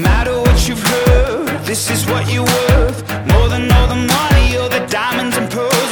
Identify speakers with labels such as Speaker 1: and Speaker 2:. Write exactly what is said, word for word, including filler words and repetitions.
Speaker 1: matter what you've heard, this is what you're worth. More than all the money or the diamonds and pearls.